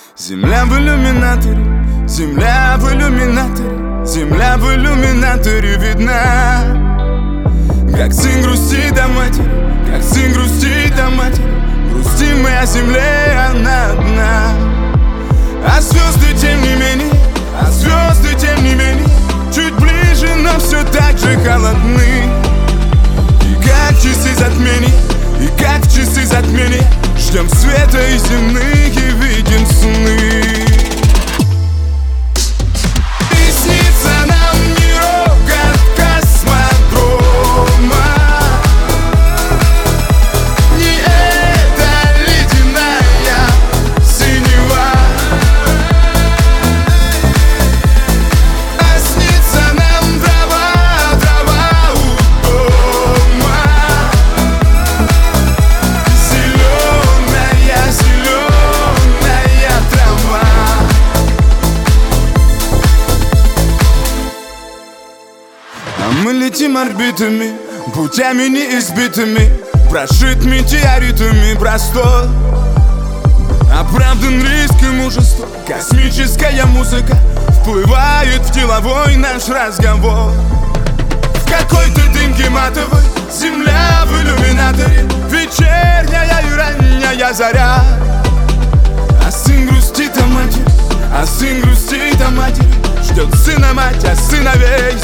Земля в иллюминаторе, земля в иллюминаторе, земля в иллюминаторе видна. Как сын грустит о матери, как сын грустит о матери, грустим мы о земле, она одна. А звезды тем не менее, а звезды тем не менее, чуть ближе, но все так же холодны. И как часы затмения, и как в часы затмения, ждем света и земных и видим сны. И снится нам мирок от космодрома. Не эта ледяная синева, а снится нам трава, трава у дома. Зеленая, зеленая трава. А мы летим орбитами, путями неизбитыми, прошит метеоритами простор. Оправдан риск и мужество, космическая музыка вплывает в деловой наш разговор. В какой-то дымке матовой, земля в иллюминаторе, вечерняя и ранняя заря. А сын грустит о матери, а сын грустит о матери, ждет сына мать, а сыновей